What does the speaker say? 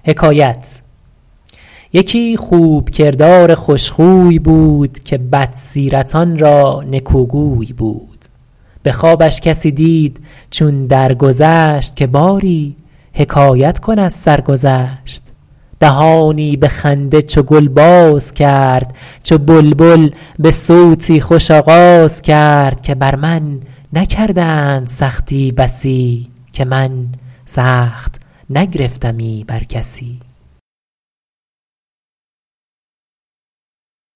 یکی خوب کردار خوشخوی بود که بدسیرتان را نکوگوی بود. به خوابش کسی دید چون درگذشت که باری حکایت کن از سرگذشت. دهانی به خنده چو گل باز کرد، چو بلبل به صوتی خوش آغاز کرد که بر من نکردند سختی بسی، که من سخت نگرفتمی بر کسی.